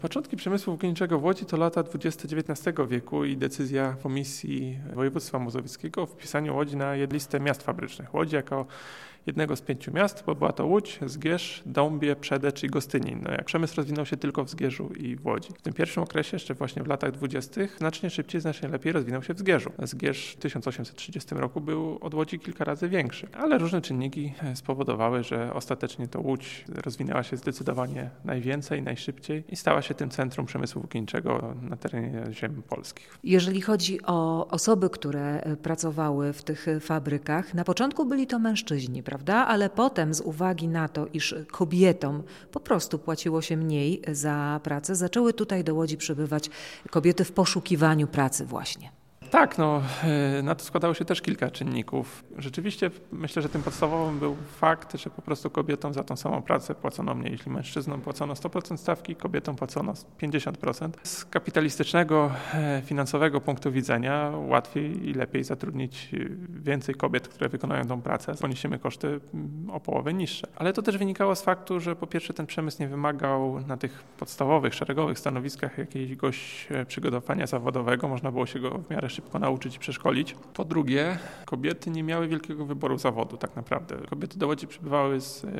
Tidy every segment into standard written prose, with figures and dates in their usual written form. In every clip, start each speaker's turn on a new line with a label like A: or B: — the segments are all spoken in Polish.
A: Początki przemysłu włókienniczego w Łodzi to lata 20 XIX wieku i decyzja Komisji Województwa Mazowieckiego o wpisaniu Łodzi na listę miast fabrycznych. Łodzi jako jednego z 5 miast, bo była to Łódź, Zgierz, Dąbie, Przedecz i Gostynin. Jak przemysł rozwinął się tylko w Zgierzu i w Łodzi. W tym pierwszym okresie, jeszcze właśnie w latach 20., znacznie szybciej, znacznie lepiej rozwinął się w Zgierzu. Zgierz w 1830 roku był od Łodzi kilka razy większy, ale różne czynniki spowodowały, że ostatecznie to Łódź rozwinęła się zdecydowanie najwięcej, najszybciej i stała się tym centrum przemysłu włókienniczego na terenie ziem polskich.
B: Jeżeli chodzi o osoby, które pracowały w tych fabrykach, na początku byli to mężczyźni, prawda? Ale potem z uwagi na to, iż kobietom po prostu płaciło się mniej za pracę, zaczęły tutaj do Łodzi przybywać kobiety w poszukiwaniu pracy właśnie.
A: Tak, na to składało się też kilka czynników. Rzeczywiście myślę, że tym podstawowym był fakt, że po prostu kobietom za tą samą pracę płacono mniej. Jeśli mężczyznom płacono 100% stawki, kobietom płacono 50%. Z kapitalistycznego, finansowego punktu widzenia łatwiej i lepiej zatrudnić więcej kobiet, które wykonają tą pracę. Poniesiemy koszty o połowę niższe. Ale to też wynikało z faktu, że po pierwsze ten przemysł nie wymagał na tych podstawowych, szeregowych stanowiskach jakiegoś przygotowania zawodowego. Można było się go w miarę szybko nauczyć i przeszkolić. Po drugie, kobiety nie miały wielkiego wyboru zawodu tak naprawdę. Kobiety do Łodzi przybywały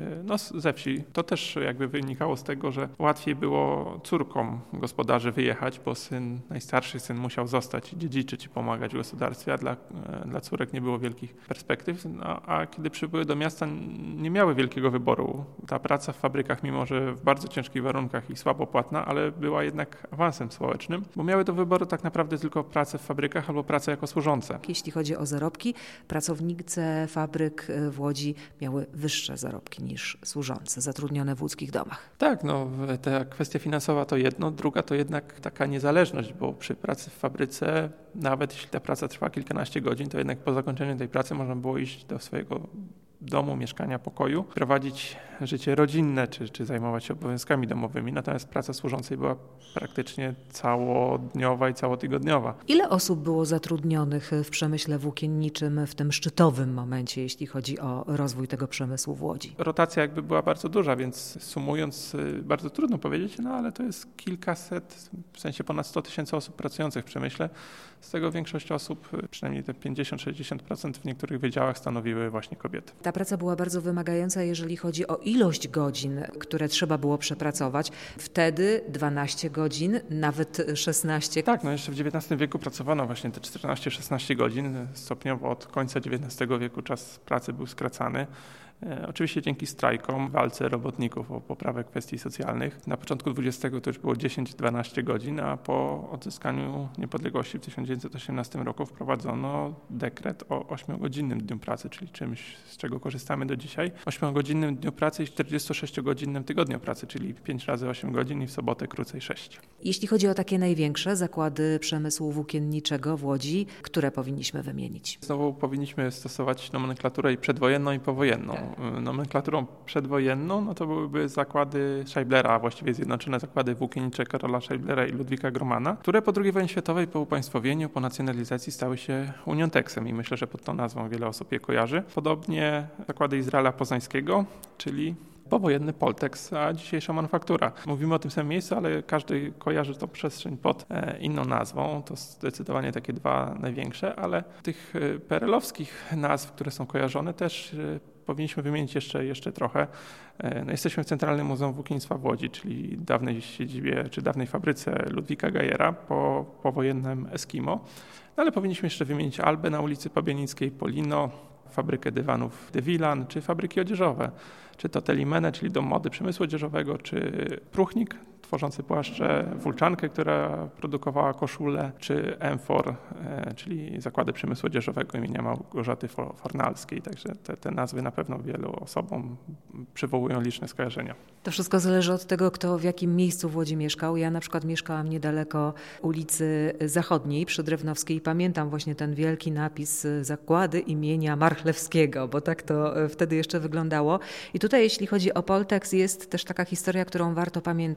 A: ze wsi. To też jakby wynikało z tego, że łatwiej było córkom gospodarzy wyjechać, bo najstarszy syn musiał zostać i dziedziczyć i pomagać w gospodarstwie, a dla córek nie było wielkich perspektyw. A kiedy przybyły do miasta, nie miały wielkiego wyboru. Ta praca w fabrykach, mimo że w bardzo ciężkich warunkach i słabo płatna, ale była jednak awansem społecznym, bo miały do wyboru tak naprawdę tylko pracę w fabrykach albo pracę jako służące.
B: Jeśli chodzi o zarobki, pracownice fabryk w Łodzi miały wyższe zarobki niż służące, zatrudnione w łódzkich domach.
A: Tak, ta kwestia finansowa to jedno, druga to jednak taka niezależność, bo przy pracy w fabryce, nawet jeśli ta praca trwa kilkanaście godzin, to jednak po zakończeniu tej pracy można było iść do swojego domu, mieszkania, pokoju, prowadzić życie rodzinne, czy zajmować się obowiązkami domowymi. Natomiast praca służącej była praktycznie całodniowa i całotygodniowa.
B: Ile osób było zatrudnionych w przemyśle włókienniczym w tym szczytowym momencie, jeśli chodzi o rozwój tego przemysłu w Łodzi?
A: Rotacja jakby była bardzo duża, więc sumując bardzo trudno powiedzieć, ale to jest kilkaset, w sensie ponad 100 000 osób pracujących w przemyśle. Z tego większość osób, przynajmniej te 50-60% w niektórych wydziałach stanowiły właśnie kobiety.
B: Ta praca była bardzo wymagająca, jeżeli chodzi o ilość godzin, które trzeba było przepracować. Wtedy 12 godzin, nawet 16.
A: Tak, jeszcze w XIX wieku pracowano właśnie te 14-16 godzin. Stopniowo od końca XIX wieku czas pracy był skracany. Oczywiście dzięki strajkom, walce robotników o poprawę kwestii socjalnych. Na początku XX to już było 10-12 godzin, a po odzyskaniu niepodległości w 1918 roku wprowadzono dekret o 8-godzinnym dniu pracy, czyli czymś, z czego korzystamy do dzisiaj. 8-godzinnym dniu pracy i 46-godzinnym tygodniu pracy, czyli 5 razy 8 godzin i w sobotę krócej 6.
B: Jeśli chodzi o takie największe zakłady przemysłu włókienniczego w Łodzi, które powinniśmy wymienić?
A: Znowu powinniśmy stosować nomenklaturę i przedwojenną i powojenną. Nomenklaturą przedwojenną to byłyby zakłady Scheiblera, a właściwie zjednoczone zakłady włókiennicze Karola Scheiblera i Ludwika Gromana, które po II wojnie światowej, po upaństwowieniu, po nacjonalizacji stały się Unionteksem i myślę, że pod tą nazwą wiele osób je kojarzy. Podobnie zakłady Izraela Poznańskiego, czyli powojenny Poltex, a dzisiejsza manufaktura. Mówimy o tym samym miejscu, ale każdy kojarzy tą przestrzeń pod inną nazwą. To zdecydowanie takie dwa największe, ale tych PRL-owskich nazw, które są kojarzone, też powinniśmy wymienić jeszcze trochę. Jesteśmy w Centralnym Muzeum Włókiennictwa w Łodzi, czyli dawnej siedzibie, czy dawnej fabryce Ludwika Gajera po powojennym Eskimo. Ale powinniśmy jeszcze wymienić Albę na ulicy Pabianickiej, Polino, fabrykę dywanów De Vilan, czy fabryki odzieżowe, czy to Telimene, czyli dom mody przemysłu odzieżowego, czy Pruchnik, tworzący płaszcze, Wulczankę, która produkowała koszule, czy Emfor, czyli zakłady przemysłu odzieżowego imienia Małgorzaty Fornalskiej. Także te nazwy na pewno wielu osobom przywołują liczne skojarzenia.
B: To wszystko zależy od tego, kto w jakim miejscu w Łodzi mieszkał. Ja na przykład mieszkałam niedaleko ulicy Zachodniej przy Drewnowskiej i pamiętam właśnie ten wielki napis zakłady imienia Marchlewskiego, bo tak to wtedy jeszcze wyglądało. I tutaj jeśli chodzi o Poltex jest też taka historia, którą warto pamiętać. Rok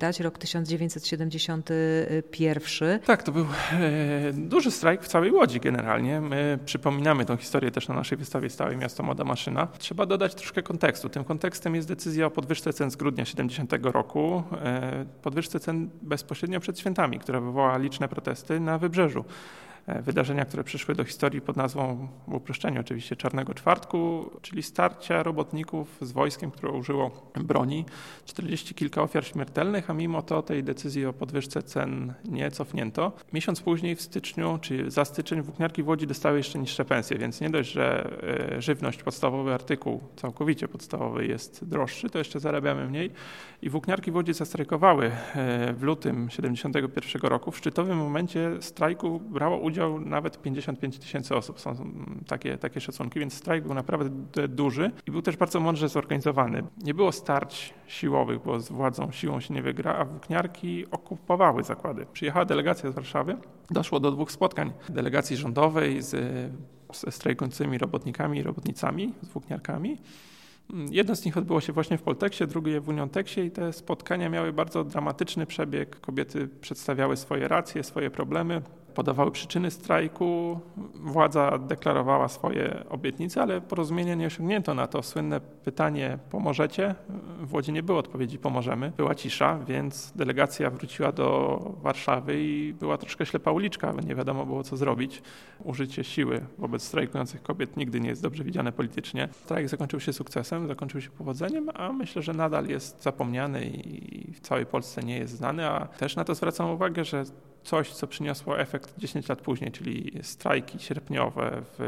B: 1971.
A: Tak, to był duży strajk w całej Łodzi generalnie. My przypominamy tę historię też na naszej wystawie stałej Miasto Młoda Maszyna. Trzeba dodać troszkę kontekstu. Tym kontekstem jest decyzja o podwyżce cen z grudnia 70 roku. Podwyżce cen bezpośrednio przed świętami, która wywołała liczne protesty na Wybrzeżu. Wydarzenia, które przyszły do historii pod nazwą, w uproszczeniu oczywiście, Czarnego Czwartku, czyli starcia robotników z wojskiem, które użyło broni. 40 kilka ofiar śmiertelnych, a mimo to tej decyzji o podwyżce cen nie cofnięto. Miesiąc później w styczniu, czy za styczeń, włókniarki w Łodzi dostały jeszcze niższe pensje, więc nie dość, że żywność, podstawowy artykuł, całkowicie podstawowy jest droższy, to jeszcze zarabiamy mniej. I włókniarki w Łodzi zastrajkowały w lutym 71 roku. W szczytowym momencie strajku brało udział nawet 55 tysięcy osób. Są takie szacunki, więc strajk był naprawdę duży i był też bardzo mądrze zorganizowany. Nie było starć siłowych, bo z władzą siłą się nie wygra, a włókniarki okupowały zakłady. Przyjechała delegacja z Warszawy, doszło do 2 spotkań delegacji rządowej ze strajkującymi robotnikami i robotnicami, z włókniarkami. Jedno z nich odbyło się właśnie w Polteksie, drugie w Unionteksie i te spotkania miały bardzo dramatyczny przebieg. Kobiety przedstawiały swoje racje, swoje problemy, podawały przyczyny strajku, władza deklarowała swoje obietnice, ale porozumienia nie osiągnięto. Na to słynne pytanie pomożecie? W Łodzi nie było odpowiedzi pomożemy, była cisza, więc delegacja wróciła do Warszawy i była troszkę ślepa uliczka, bo nie wiadomo było co zrobić. Użycie siły wobec strajkujących kobiet nigdy nie jest dobrze widziane politycznie. Strajk zakończył się sukcesem, zakończył się powodzeniem, a myślę, że nadal jest zapomniany i w całej Polsce nie jest znany, a też na to zwracam uwagę, że coś, co przyniosło efekt 10 lat później, czyli strajki sierpniowe w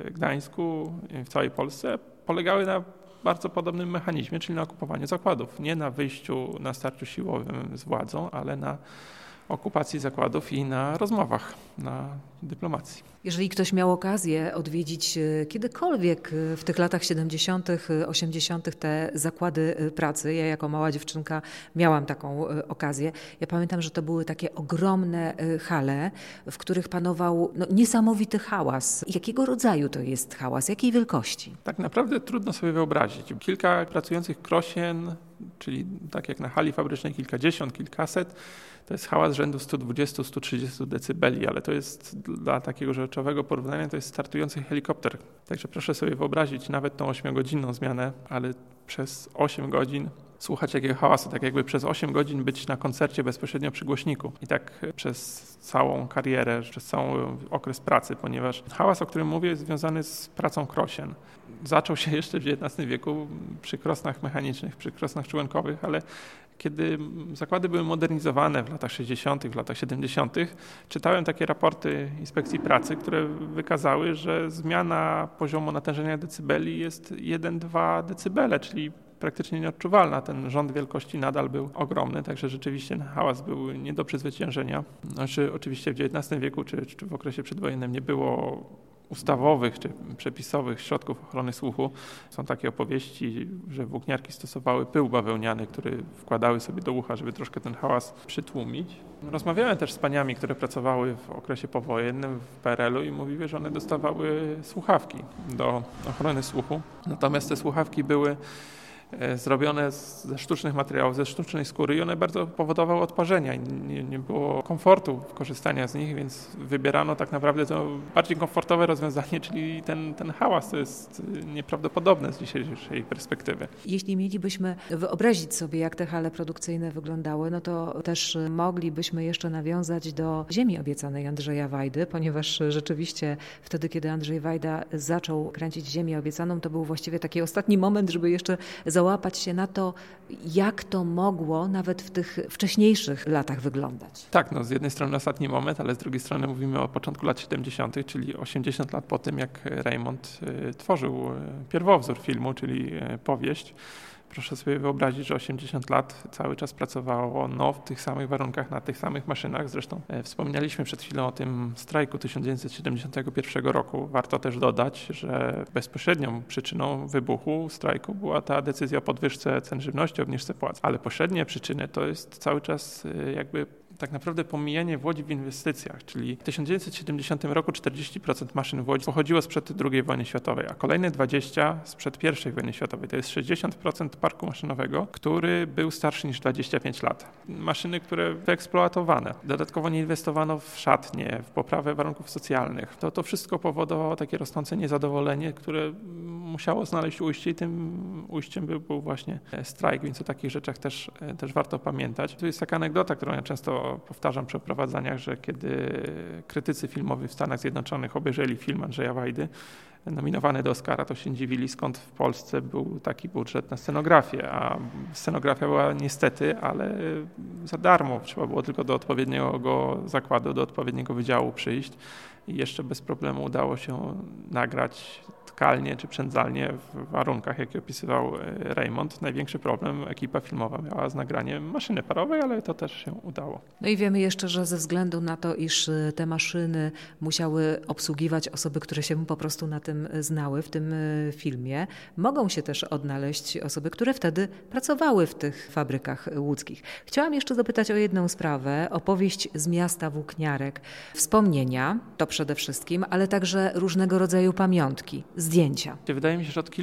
A: Gdańsku i w całej Polsce, polegały na bardzo podobnym mechanizmie, czyli na okupowaniu zakładów. Nie na wyjściu, na starciu siłowym z władzą, ale na okupacji zakładów i na rozmowach, na dyplomacji.
B: Jeżeli ktoś miał okazję odwiedzić kiedykolwiek w tych latach 70., 80. te zakłady pracy, ja jako mała dziewczynka miałam taką okazję. Ja pamiętam, że to były takie ogromne hale, w których panował niesamowity hałas. Jakiego rodzaju to jest hałas? Jakiej wielkości?
A: Tak naprawdę trudno sobie wyobrazić. Kilka pracujących krosien, czyli tak jak na hali fabrycznej kilkadziesiąt, kilkaset, to jest hałas rzędu 120-130 decybeli, ale to jest dla takiego rzeczowego porównania to jest startujący helikopter. Także proszę sobie wyobrazić nawet tą 8-godzinną zmianę, ale przez 8 godzin słuchać takiego hałasu, tak jakby przez 8 godzin być na koncercie bezpośrednio przy głośniku. I tak przez całą karierę, przez cały okres pracy, ponieważ hałas, o którym mówię, jest związany z pracą krosien. Zaczął się jeszcze w XIX wieku przy krosnach mechanicznych, przy krosnach członkowych, ale kiedy zakłady były modernizowane w latach 60., w latach 70., czytałem takie raporty Inspekcji Pracy, które wykazały, że zmiana poziomu natężenia decybeli jest 1-2 decybele, czyli praktycznie nieodczuwalna. Ten rząd wielkości nadal był ogromny, także rzeczywiście hałas był nie do przezwyciężenia. Znaczy, oczywiście w XIX wieku czy w okresie przedwojennym nie było ustawowych czy przepisowych środków ochrony słuchu. Są takie opowieści, że włókniarki stosowały pył bawełniany, który wkładały sobie do ucha, żeby troszkę ten hałas przytłumić. Rozmawiałem też z paniami, które pracowały w okresie powojennym w PRL-u i mówiły, że one dostawały słuchawki do ochrony słuchu. Natomiast te słuchawki były zrobione ze sztucznych materiałów, ze sztucznej skóry i one bardzo powodowały odparzenia. Nie było komfortu korzystania z nich, więc wybierano tak naprawdę to bardziej komfortowe rozwiązanie, czyli ten hałas. To jest nieprawdopodobne z dzisiejszej perspektywy.
B: Jeśli mielibyśmy wyobrazić sobie, jak te hale produkcyjne wyglądały, no to też moglibyśmy jeszcze nawiązać do Ziemi obiecanej Andrzeja Wajdy, ponieważ rzeczywiście wtedy, kiedy Andrzej Wajda zaczął kręcić Ziemię obiecaną, to był właściwie taki ostatni moment, żeby jeszcze załapać się na to, jak to mogło nawet w tych wcześniejszych latach wyglądać.
A: Tak, z jednej strony ostatni moment, ale z drugiej strony mówimy o początku lat 70., czyli 80 lat po tym, jak Raymond tworzył pierwowzór filmu, czyli powieść. Proszę sobie wyobrazić, że 80 lat cały czas pracowało w tych samych warunkach, na tych samych maszynach. Zresztą wspomnieliśmy przed chwilą o tym strajku 1971 roku. Warto też dodać, że bezpośrednią przyczyną wybuchu strajku była ta decyzja o podwyżce cen żywności, obniżce płac. Ale pośrednie przyczyny to jest cały czas jakby tak naprawdę pomijanie w Łodzi w inwestycjach, czyli w 1970 roku 40% maszyn w Łodzi pochodziło sprzed II wojny światowej, a kolejne 20% sprzed I wojny światowej. To jest 60% parku maszynowego, który był starszy niż 25 lat. Maszyny, które wyeksploatowane. Dodatkowo nie inwestowano w szatnie, w poprawę warunków socjalnych. To wszystko powodowało takie rosnące niezadowolenie, które musiało znaleźć ujście i tym ujściem był właśnie strajk, więc o takich rzeczach też warto pamiętać. Tu jest taka anegdota, którą ja często powtarzam przy oprowadzaniach, że kiedy krytycy filmowi w Stanach Zjednoczonych obejrzeli film Andrzeja Wajdy, nominowany do Oscara, to się dziwili, skąd w Polsce był taki budżet na scenografię, a scenografia była niestety, ale za darmo. Trzeba było tylko do odpowiedniego zakładu, do odpowiedniego wydziału przyjść i jeszcze bez problemu udało się nagrać tkalnie czy przędzalnie w warunkach, jakie opisywał Raymond. Największy problem ekipa filmowa miała z nagraniem maszyny parowej, ale to też się udało.
B: No i wiemy jeszcze, że ze względu na to, iż te maszyny musiały obsługiwać osoby, które się po prostu na tym znały w tym filmie, mogą się też odnaleźć osoby, które wtedy pracowały w tych fabrykach łódzkich. Chciałam jeszcze zapytać o jedną sprawę, opowieść z miasta Włókniarek. Wspomnienia, to przede wszystkim, ale także różnego rodzaju pamiątki, zdjęcia.
A: Wydaje mi się, że od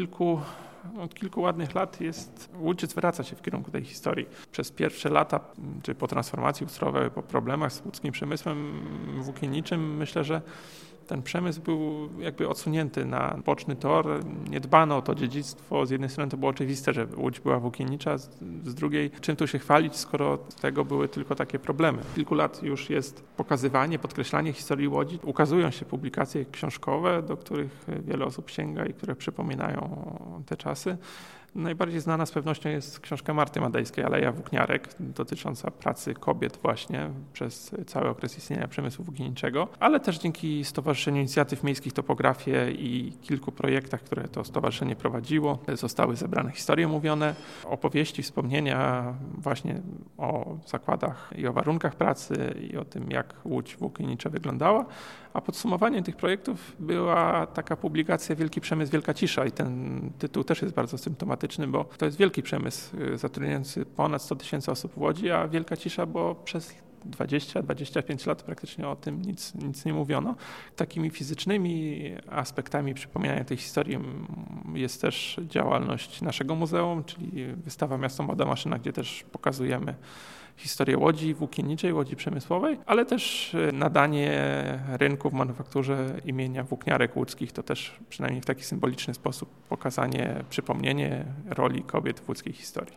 A: kilku ładnych lat Łódź zwraca się w kierunku tej historii. Przez pierwsze lata, czy po transformacji ustrojowej, po problemach z łódzkim przemysłem włókienniczym, myślę, że ten przemysł był jakby odsunięty na boczny tor. Nie dbano o to dziedzictwo. Z jednej strony to było oczywiste, że Łódź była włókiennicza, z drugiej czym tu się chwalić, skoro z tego były tylko takie problemy. Kilku lat już jest pokazywanie, podkreślanie historii Łodzi. Ukazują się publikacje książkowe, do których wiele osób sięga i które przypominają te czasy. Najbardziej znana z pewnością jest książka Marty Madejskiej Aleja Włókniarek, dotycząca pracy kobiet właśnie przez cały okres istnienia przemysłu włókienniczego, ale też dzięki Stowarzyszeniu Inicjatyw Miejskich Topografię i kilku projektach, które to stowarzyszenie prowadziło, zostały zebrane historie mówione, opowieści, wspomnienia właśnie o zakładach i o warunkach pracy i o tym, jak Łódź włókiennicza wyglądała, a podsumowaniem tych projektów była taka publikacja Wielki Przemysł, Wielka Cisza i ten tytuł też jest bardzo symptomatyczny, bo to jest wielki przemysł zatrudniający ponad 100 000 osób w Łodzi, a Wielka Cisza, bo przez 20-25 lat praktycznie o tym nic nie mówiono. Takimi fizycznymi aspektami przypominania tej historii jest też działalność naszego muzeum, czyli wystawa Miasto Młoda Maszyna, gdzie też pokazujemy historię Łodzi włókienniczej, Łodzi przemysłowej, ale też nadanie rynku w manufakturze imienia Włókniarek Łódzkich, to też przynajmniej w taki symboliczny sposób pokazanie, przypomnienie roli kobiet w łódzkiej historii.